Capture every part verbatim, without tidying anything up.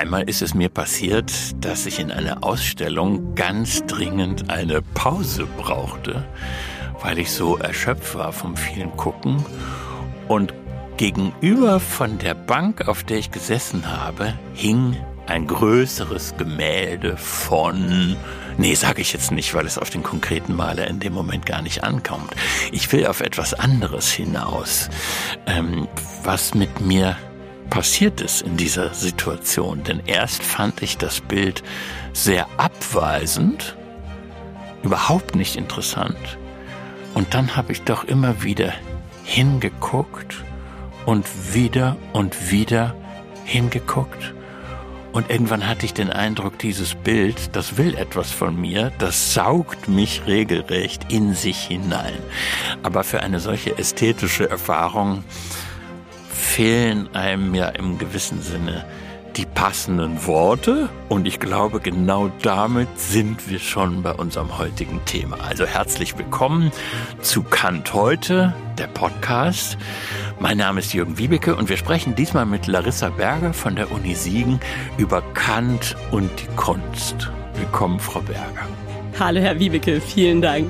Einmal ist es mir passiert, dass ich in einer Ausstellung ganz dringend eine Pause brauchte, weil ich so erschöpft war vom vielen Gucken. Und gegenüber von der Bank, auf der ich gesessen habe, hing ein größeres Gemälde von... Nee, sage ich jetzt nicht, weil es auf den konkreten Maler in dem Moment gar nicht ankommt. Ich will auf etwas anderes hinaus, ähm, was mit mir passiert ist in dieser Situation. Denn erst fand ich das Bild sehr abweisend, überhaupt nicht interessant. Und dann habe ich doch immer wieder hingeguckt und wieder und wieder hingeguckt. Und irgendwann hatte ich den Eindruck, dieses Bild, das will etwas von mir, das saugt mich regelrecht in sich hinein. Aber für eine solche ästhetische Erfahrung fehlen einem ja im gewissen Sinne die passenden Worte. Und ich glaube, genau damit sind wir schon bei unserem heutigen Thema. Also herzlich willkommen zu Kant heute, der Podcast. Mein Name ist Jürgen Wiebeke und wir sprechen diesmal mit Larissa Berger von der Uni Siegen über Kant und die Kunst. Willkommen, Frau Berger. Hallo, Herr Wiebeke, vielen Dank.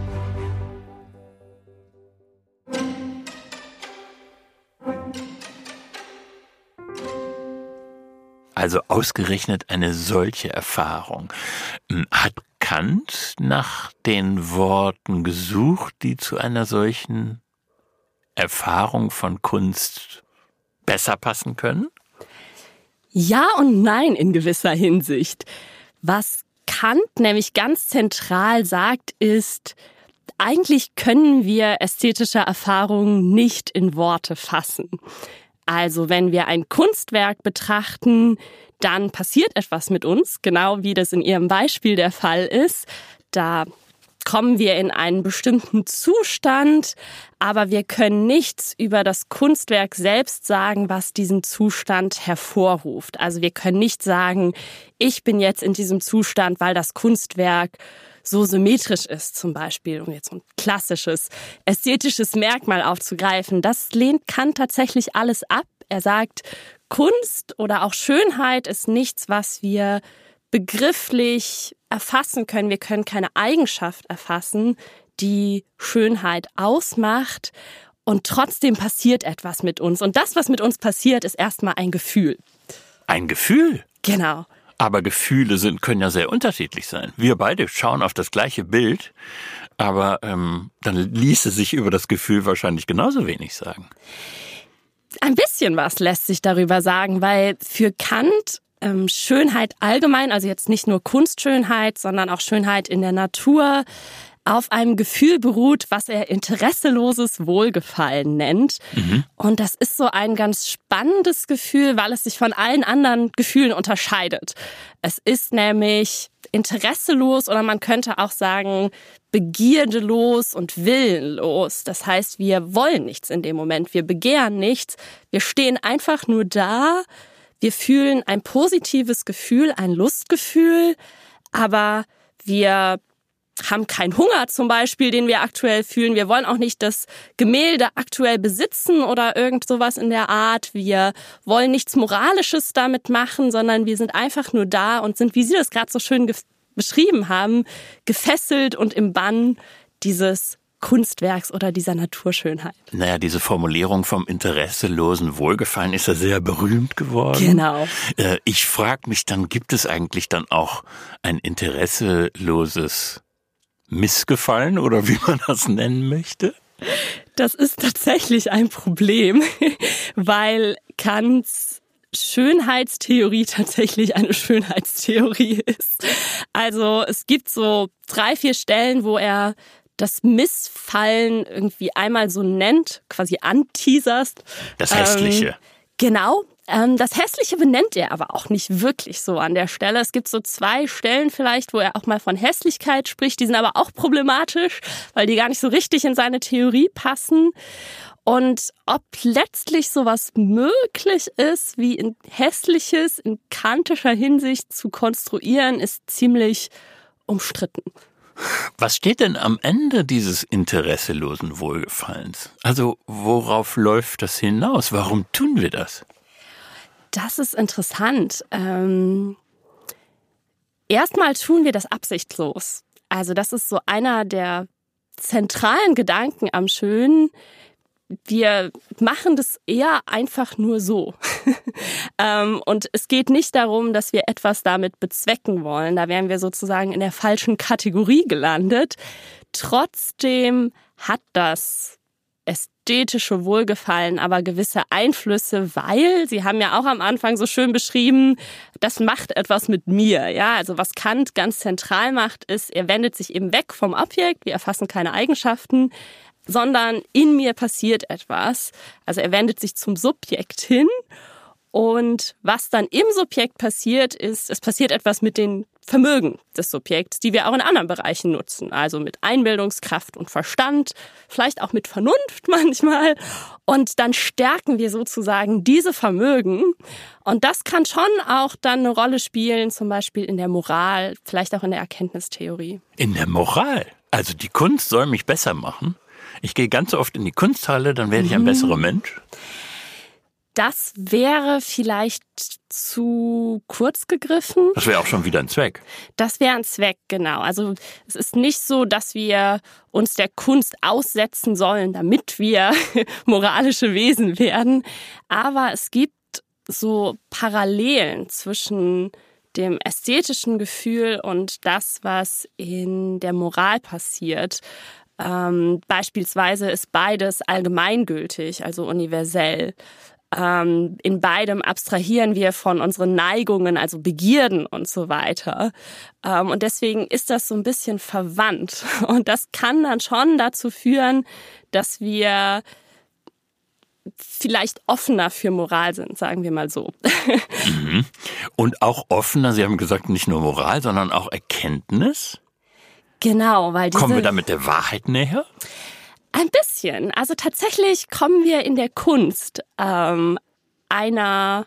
Also ausgerechnet eine solche Erfahrung. Hat Kant nach den Worten gesucht, die zu einer solchen Erfahrung von Kunst besser passen können? Ja und nein in gewisser Hinsicht. Was Kant nämlich ganz zentral sagt, ist, eigentlich können wir ästhetische Erfahrungen nicht in Worte fassen. Also wenn wir ein Kunstwerk betrachten, dann passiert etwas mit uns, genau wie das in Ihrem Beispiel der Fall ist. Da kommen wir in einen bestimmten Zustand, aber wir können nichts über das Kunstwerk selbst sagen, was diesen Zustand hervorruft. Also wir können nicht sagen, ich bin jetzt in diesem Zustand, weil das Kunstwerk so symmetrisch ist zum Beispiel, um jetzt so ein klassisches ästhetisches Merkmal aufzugreifen. Das lehnt Kant tatsächlich alles ab. Er sagt, Kunst oder auch Schönheit ist nichts, was wir begrifflich erfassen können. Wir können keine Eigenschaft erfassen, die Schönheit ausmacht. Und trotzdem passiert etwas mit uns. Und das, was mit uns passiert, ist erstmal ein Gefühl. Ein Gefühl? Genau. Aber Gefühle sind, können ja sehr unterschiedlich sein. Wir beide schauen auf das gleiche Bild, aber ähm, dann ließe sich über das Gefühl wahrscheinlich genauso wenig sagen. Ein bisschen was lässt sich darüber sagen, weil für Kant ähm, Schönheit allgemein, also jetzt nicht nur Kunstschönheit, sondern auch Schönheit in der Natur, auf einem Gefühl beruht, was er interesseloses Wohlgefallen nennt. Mhm. Und das ist so ein ganz spannendes Gefühl, weil es sich von allen anderen Gefühlen unterscheidet. Es ist nämlich interesselos oder man könnte auch sagen begierdelos und willenlos. Das heißt, wir wollen nichts in dem Moment, wir begehren nichts, wir stehen einfach nur da, wir fühlen ein positives Gefühl, ein Lustgefühl, aber wir haben keinen Hunger zum Beispiel, den wir aktuell fühlen. Wir wollen auch nicht das Gemälde aktuell besitzen oder irgend sowas in der Art. Wir wollen nichts Moralisches damit machen, sondern wir sind einfach nur da und sind, wie Sie das gerade so schön ge- beschrieben haben, gefesselt und im Bann dieses Kunstwerks oder dieser Naturschönheit. Naja, diese Formulierung vom interesselosen Wohlgefallen ist ja sehr berühmt geworden. Genau. Äh, ich frage mich dann, gibt es eigentlich dann auch ein interesseloses Missgefallen oder wie man das nennen möchte? Das ist tatsächlich ein Problem, weil Kants Schönheitstheorie tatsächlich eine Schönheitstheorie ist. Also es gibt so drei, vier Stellen, wo er das Missfallen irgendwie einmal so nennt, quasi anteaserst. Das Hässliche. Ähm, genau. Das Hässliche benennt er aber auch nicht wirklich so an der Stelle. Es gibt so zwei Stellen vielleicht, wo er auch mal von Hässlichkeit spricht. Die sind aber auch problematisch, weil die gar nicht so richtig in seine Theorie passen. Und ob letztlich sowas möglich ist, wie ein Hässliches in kantischer Hinsicht zu konstruieren, ist ziemlich umstritten. Was steht denn am Ende dieses interesselosen Wohlgefallens? Also worauf läuft das hinaus? Warum tun wir das? Das ist interessant. Ähm, erstmal tun wir das absichtslos. Also das ist so einer der zentralen Gedanken am Schönen. Wir machen das eher einfach nur so. ähm, und es geht nicht darum, dass wir etwas damit bezwecken wollen. Da wären wir sozusagen in der falschen Kategorie gelandet. Trotzdem hat das ästhetische Wohlgefallen aber gewisse Einflüsse, weil, Sie haben ja auch am Anfang so schön beschrieben, das macht etwas mit mir. Ja, also was Kant ganz zentral macht, ist, er wendet sich eben weg vom Objekt, wir erfassen keine Eigenschaften, sondern in mir passiert etwas. Also er wendet sich zum Subjekt hin und was dann im Subjekt passiert, ist, es passiert etwas mit den Vermögen des Subjekts, die wir auch in anderen Bereichen nutzen. Also mit Einbildungskraft und Verstand, vielleicht auch mit Vernunft manchmal. Und dann stärken wir sozusagen diese Vermögen. Und das kann schon auch dann eine Rolle spielen, zum Beispiel in der Moral, vielleicht auch in der Erkenntnistheorie. In der Moral? Also die Kunst soll mich besser machen? Ich gehe ganz oft in die Kunsthalle, dann werde ich ein besserer Mensch? Das wäre vielleicht zu kurz gegriffen. Das wäre auch schon wieder ein Zweck. Das wäre ein Zweck, genau. Also es ist nicht so, dass wir uns der Kunst aussetzen sollen, damit wir moralische Wesen werden. Aber es gibt so Parallelen zwischen dem ästhetischen Gefühl und das, was in der Moral passiert. Ähm, beispielsweise ist beides allgemeingültig, also universell. Ähm, in beidem abstrahieren wir von unseren Neigungen, also Begierden und so weiter. Ähm, und deswegen ist das so ein bisschen verwandt. Und das kann dann schon dazu führen, dass wir vielleicht offener für Moral sind, sagen wir mal so. Mhm. Und auch offener, Sie haben gesagt, nicht nur Moral, sondern auch Erkenntnis? Genau, weil diese... Kommen wir damit der Wahrheit näher? Ein bisschen. Also tatsächlich kommen wir in der Kunst ähm, einer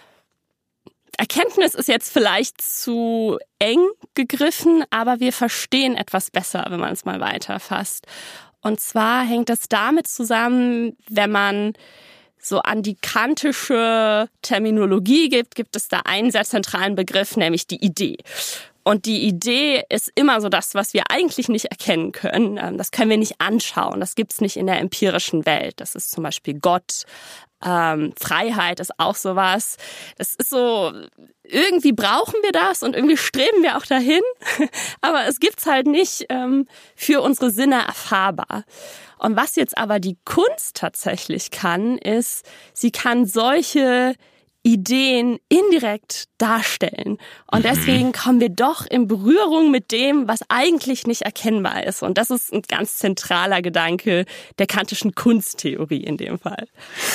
Erkenntnis ist jetzt vielleicht zu eng gegriffen, aber wir verstehen etwas besser, wenn man es mal weiterfasst. Und zwar hängt das damit zusammen, wenn man so an die kantische Terminologie gibt, gibt es da einen sehr zentralen Begriff, nämlich die Idee. Und die Idee ist immer so das, was wir eigentlich nicht erkennen können. Das können wir nicht anschauen. Das gibt's nicht in der empirischen Welt. Das ist zum Beispiel Gott. Ähm, Freiheit ist auch sowas. Das ist so, irgendwie brauchen wir das und irgendwie streben wir auch dahin. Aber es gibt's halt nicht ähm, für unsere Sinne erfahrbar. Und was jetzt aber die Kunst tatsächlich kann, ist, sie kann solche Ideen indirekt darstellen. Und deswegen kommen wir doch in Berührung mit dem, was eigentlich nicht erkennbar ist. Und das ist ein ganz zentraler Gedanke der kantischen Kunsttheorie in dem Fall.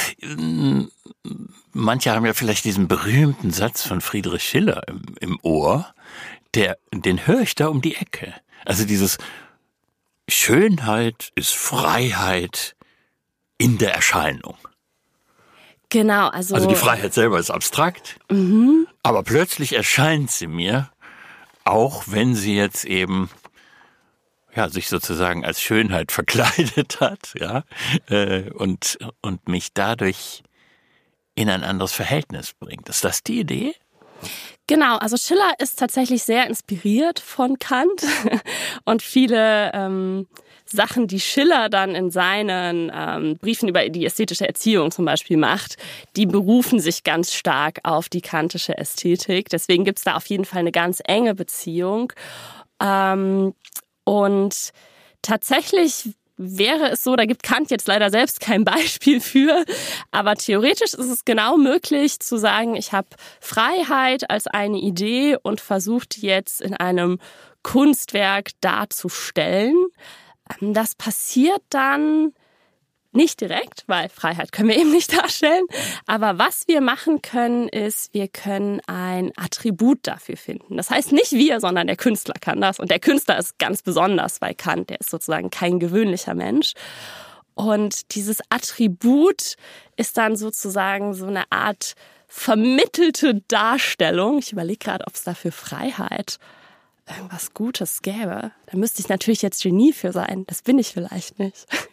Manche haben ja vielleicht diesen berühmten Satz von Friedrich Schiller im, im Ohr, der, den höre ich da um die Ecke. Also dieses Schönheit ist Freiheit in der Erscheinung. Genau, also... Also die Freiheit selber ist abstrakt, mhm. aber plötzlich erscheint sie mir, auch wenn sie jetzt eben ja sich sozusagen als Schönheit verkleidet hat, ja, äh, und und mich dadurch in ein anderes Verhältnis bringt. Ist das die Idee? Genau, also Schiller ist tatsächlich sehr inspiriert von Kant und viele ähm, Sachen, die Schiller dann in seinen ähm, Briefen über die ästhetische Erziehung zum Beispiel macht, die berufen sich ganz stark auf die kantische Ästhetik. Deswegen gibt's da auf jeden Fall eine ganz enge Beziehung. Ähm, und tatsächlich wäre es so, da gibt Kant jetzt leider selbst kein Beispiel für, aber theoretisch ist es genau möglich zu sagen, ich habe Freiheit als eine Idee und versucht jetzt in einem Kunstwerk darzustellen. Das passiert dann nicht direkt, weil Freiheit können wir eben nicht darstellen. Aber was wir machen können, ist, wir können ein Attribut dafür finden. Das heißt nicht wir, sondern der Künstler kann das. Und der Künstler ist ganz besonders bei Kant. Der ist sozusagen kein gewöhnlicher Mensch. Und dieses Attribut ist dann sozusagen so eine Art vermittelte Darstellung. Ich überlege gerade, ob es dafür Freiheit irgendwas Gutes gäbe. Da müsste ich natürlich jetzt Genie für sein. Das bin ich vielleicht nicht.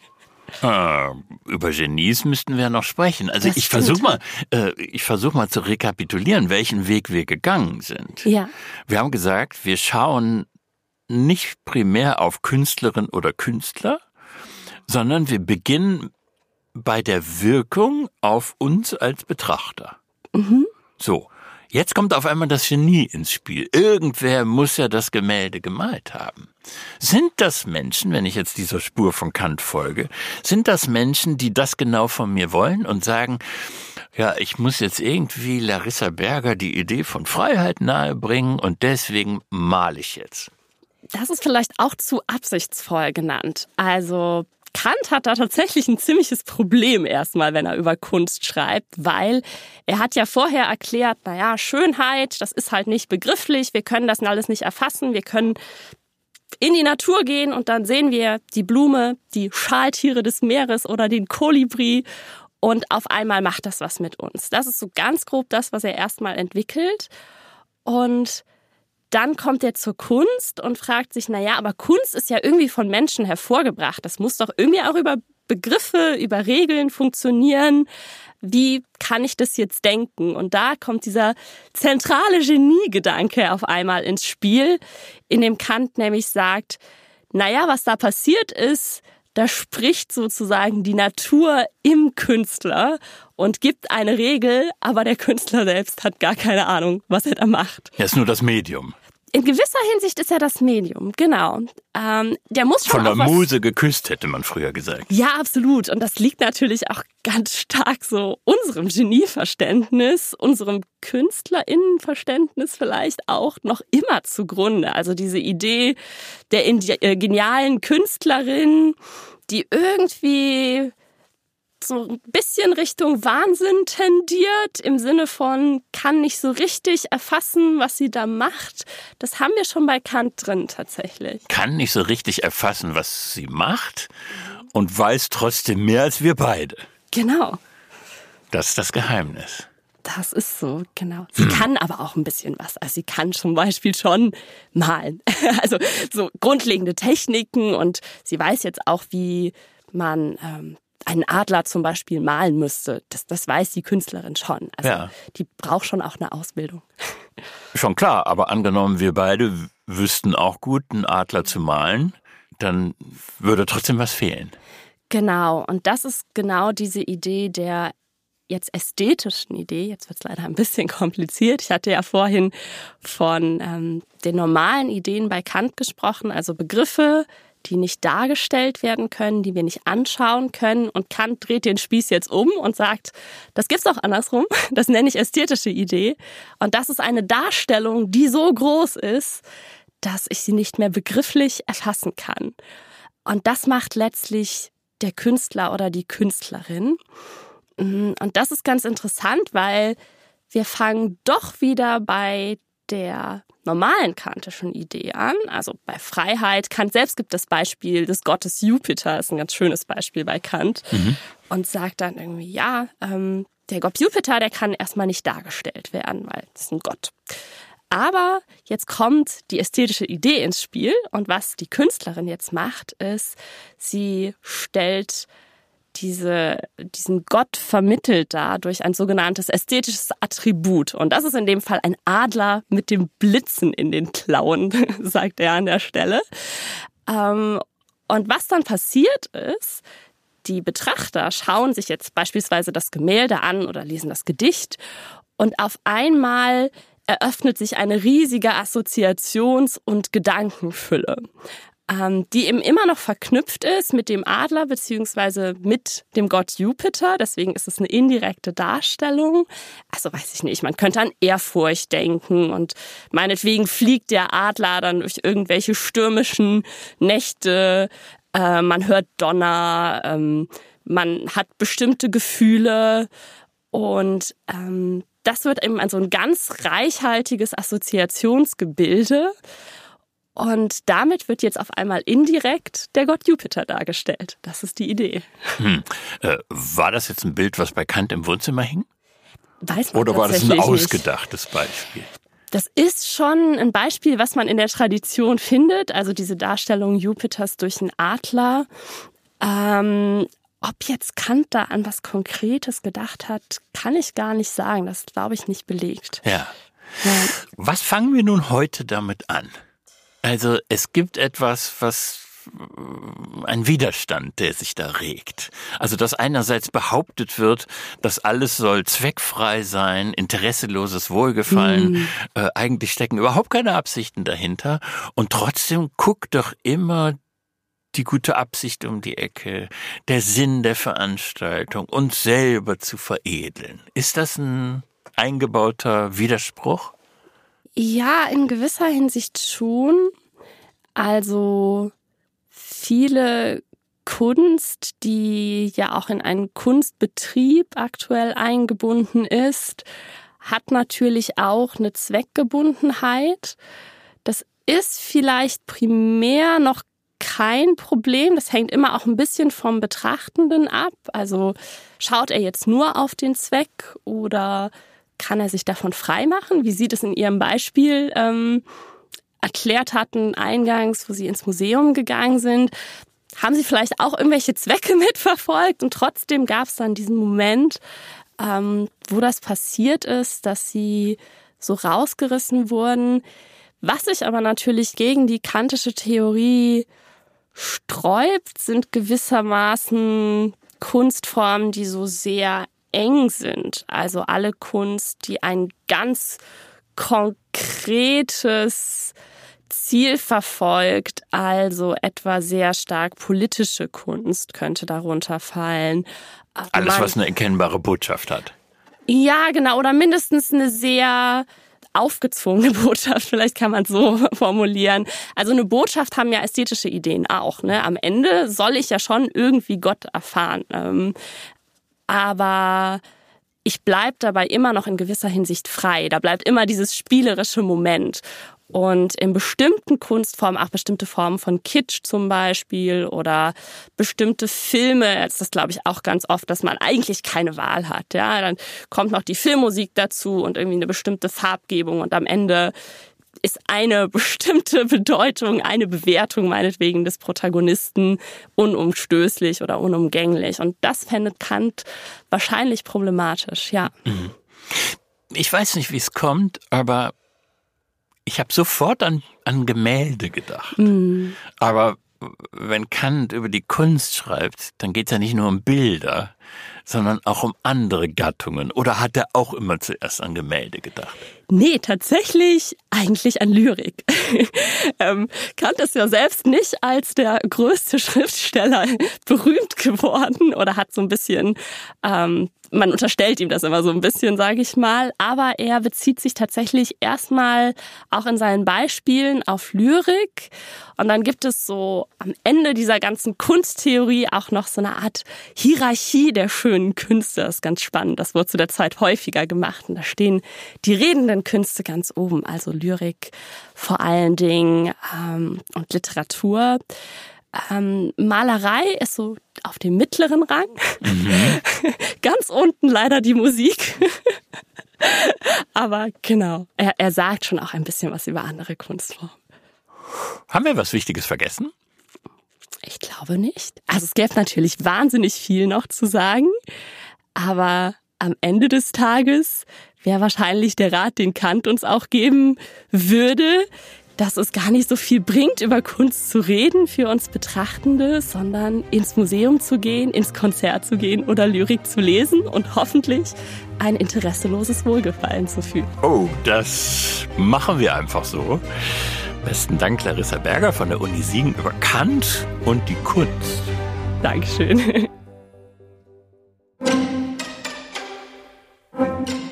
Äh, über Genies müssten wir noch sprechen. Also das ich versuche mal, äh, ich versuche mal zu rekapitulieren, welchen Weg wir gegangen sind. Ja. Wir haben gesagt, wir schauen nicht primär auf Künstlerin oder Künstler, sondern wir beginnen bei der Wirkung auf uns als Betrachter. Mhm. So. Jetzt kommt auf einmal das Genie ins Spiel. Irgendwer muss ja das Gemälde gemalt haben. Sind das Menschen, wenn ich jetzt dieser Spur von Kant folge, sind das Menschen, die das genau von mir wollen und sagen, ja, ich muss jetzt irgendwie Larissa Berger die Idee von Freiheit nahebringen und deswegen male ich jetzt? Das ist vielleicht auch zu absichtsvoll genannt. Also Kant hat da tatsächlich ein ziemliches Problem erstmal, wenn er über Kunst schreibt, weil er hat ja vorher erklärt, naja, Schönheit, das ist halt nicht begrifflich, wir können das alles nicht erfassen, wir können in die Natur gehen und dann sehen wir die Blume, die Schaltiere des Meeres oder den Kolibri und auf einmal macht das was mit uns. Das ist so ganz grob das, was er erstmal entwickelt und dann kommt er zur Kunst und fragt sich, naja, aber Kunst ist ja irgendwie von Menschen hervorgebracht. Das muss doch irgendwie auch über Begriffe, über Regeln funktionieren. Wie kann ich das jetzt denken? Und da kommt dieser zentrale Geniegedanke auf einmal ins Spiel, in dem Kant nämlich sagt, naja, was da passiert ist, da spricht sozusagen die Natur im Künstler und gibt eine Regel, aber der Künstler selbst hat gar keine Ahnung, was er da macht. Er ist nur das Medium. In gewisser Hinsicht ist er das Medium, genau. Ähm, der muss schon Von der auch was Muse geküsst, hätte man früher gesagt. Ja, absolut. Und das liegt natürlich auch ganz stark so unserem Genieverständnis, unserem KünstlerInnenverständnis vielleicht auch noch immer zugrunde. Also diese Idee der genialen Künstlerin, die irgendwie so ein bisschen Richtung Wahnsinn tendiert, im Sinne von, kann nicht so richtig erfassen, was sie da macht. Das haben wir schon bei Kant drin tatsächlich. Kann nicht so richtig erfassen, was sie macht und weiß trotzdem mehr als wir beide. Genau. Das ist das Geheimnis. Das ist so, genau. Sie hm. kann aber auch ein bisschen was. Also sie kann zum Beispiel schon malen. Also so grundlegende Techniken und sie weiß jetzt auch, wie man ähm, einen Adler zum Beispiel malen müsste. Das, das weiß die Künstlerin schon. Also ja. Die braucht schon auch eine Ausbildung. Schon klar, aber angenommen, wir beide wüssten auch gut, einen Adler zu malen, dann würde trotzdem was fehlen. Genau, und das ist genau diese Idee der jetzt ästhetischen Idee. Jetzt wird es leider ein bisschen kompliziert. Ich hatte ja vorhin von ähm, den normalen Ideen bei Kant gesprochen, also Begriffe, die nicht dargestellt werden können, die wir nicht anschauen können. Und Kant dreht den Spieß jetzt um und sagt, das gibt's auch andersrum. Das nenne ich ästhetische Idee. Und das ist eine Darstellung, die so groß ist, dass ich sie nicht mehr begrifflich erfassen kann. Und das macht letztlich der Künstler oder die Künstlerin. Und das ist ganz interessant, weil wir fangen doch wieder bei der normalen kantischen Idee an, also bei Freiheit. Kant selbst gibt das Beispiel des Gottes Jupiter, ist ein ganz schönes Beispiel bei Kant, mhm. und sagt dann irgendwie, ja, ähm, der Gott Jupiter, der kann erstmal nicht dargestellt werden, weil es ist ein Gott. Aber jetzt kommt die ästhetische Idee ins Spiel und was die Künstlerin jetzt macht, ist, sie stellt diese, diesen Gott vermittelt da durch ein sogenanntes ästhetisches Attribut. Und das ist in dem Fall ein Adler mit dem Blitzen in den Klauen, sagt er an der Stelle. Und was dann passiert ist, die Betrachter schauen sich jetzt beispielsweise das Gemälde an oder lesen das Gedicht und auf einmal eröffnet sich eine riesige Assoziations- und Gedankenfülle, die eben immer noch verknüpft ist mit dem Adler beziehungsweise mit dem Gott Jupiter. Deswegen ist es eine indirekte Darstellung. Also weiß ich nicht, man könnte an Ehrfurcht denken und meinetwegen fliegt der Adler dann durch irgendwelche stürmischen Nächte. Äh, man hört Donner, ähm, man hat bestimmte Gefühle und ähm, das wird eben so ein ganz reichhaltiges Assoziationsgebilde. Und damit wird jetzt auf einmal indirekt der Gott Jupiter dargestellt. Das ist die Idee. Hm. Äh, war das jetzt ein Bild, was bei Kant im Wohnzimmer hing? Weiß man Oder war das ein nicht. ausgedachtes Beispiel? Das ist schon ein Beispiel, was man in der Tradition findet. Also diese Darstellung Jupiters durch einen Adler. Ähm, ob jetzt Kant da an was Konkretes gedacht hat, kann ich gar nicht sagen. Das ist, glaube ich, nicht belegt. Ja. Ja. Was fangen wir nun heute damit an? Also es gibt etwas, was ein Widerstand, der sich da regt. Also dass einerseits behauptet wird, dass alles soll zweckfrei sein, interesseloses Wohlgefallen, mm. äh, eigentlich stecken überhaupt keine Absichten dahinter und trotzdem guckt doch immer die gute Absicht um die Ecke, der Sinn der Veranstaltung, uns selber zu veredeln. Ist das ein eingebauter Widerspruch? Ja, in gewisser Hinsicht schon. Also viele Kunst, die ja auch in einen Kunstbetrieb aktuell eingebunden ist, hat natürlich auch eine Zweckgebundenheit. Das ist vielleicht primär noch kein Problem. Das hängt immer auch ein bisschen vom Betrachtenden ab. Also schaut er jetzt nur auf den Zweck oder kann er sich davon freimachen? Wie Sie das in Ihrem Beispiel ähm, erklärt hatten, eingangs, wo Sie ins Museum gegangen sind, haben Sie vielleicht auch irgendwelche Zwecke mitverfolgt und trotzdem gab es dann diesen Moment, ähm, wo das passiert ist, dass Sie so rausgerissen wurden. Was sich aber natürlich gegen die kantische Theorie sträubt, sind gewissermaßen Kunstformen, die so sehr eng sind. Also alle Kunst, die ein ganz konkretes Ziel verfolgt, also etwa sehr stark politische Kunst könnte darunter fallen. Alles, Man, was eine erkennbare Botschaft hat. Ja, genau, oder mindestens eine sehr aufgezwungene Botschaft, vielleicht kann man es so formulieren. Also eine Botschaft haben ja ästhetische Ideen auch. Ne? Am Ende soll ich ja schon irgendwie Gott erfahren. Ähm, aber ich bleib dabei immer noch in gewisser Hinsicht frei. Da bleibt immer dieses spielerische Moment. Und in bestimmten Kunstformen, auch bestimmte Formen von Kitsch zum Beispiel oder bestimmte Filme, ist das glaube ich auch ganz oft, dass man eigentlich keine Wahl hat. Ja, dann kommt noch die Filmmusik dazu und irgendwie eine bestimmte Farbgebung und am Ende ist eine bestimmte Bedeutung, eine Bewertung meinetwegen des Protagonisten unumstößlich oder unumgänglich. Und das fände Kant wahrscheinlich problematisch, ja. Ich weiß nicht, wie es kommt, aber ich habe sofort an, an Gemälde gedacht. Mm. Aber wenn Kant über die Kunst schreibt, dann geht es ja nicht nur um Bilder, sondern auch um andere Gattungen. Oder hat er auch immer zuerst an Gemälde gedacht? Nee, tatsächlich eigentlich an Lyrik. ähm, Kant ist ja selbst nicht als der größte Schriftsteller berühmt geworden oder hat so ein bisschen, ähm, man unterstellt ihm das immer so ein bisschen, sage ich mal, aber er bezieht sich tatsächlich erstmal auch in seinen Beispielen auf Lyrik und dann gibt es so am Ende dieser ganzen Kunsttheorie auch noch so eine Art Hierarchie der schönen Künste. Das ist ganz spannend, das wurde zu der Zeit häufiger gemacht und da stehen die redenden Künste ganz oben, also Lyrik vor allen Dingen ähm, und Literatur. Ähm, Malerei ist so auf dem mittleren Rang. Mhm. Ganz unten leider die Musik. Aber genau, er, er sagt schon auch ein bisschen was über andere Kunstformen. Haben wir was Wichtiges vergessen? Ich glaube nicht. Also es gäbe natürlich wahnsinnig viel noch zu sagen, aber am Ende des Tages wäre wahrscheinlich der Rat, den Kant uns auch geben würde, dass es gar nicht so viel bringt, über Kunst zu reden für uns Betrachtende, sondern ins Museum zu gehen, ins Konzert zu gehen oder Lyrik zu lesen und hoffentlich ein interesseloses Wohlgefallen zu fühlen. Oh, das machen wir einfach so. Besten Dank, Larissa Berger von der Uni Siegen über Kant und die Kunst. Dankeschön.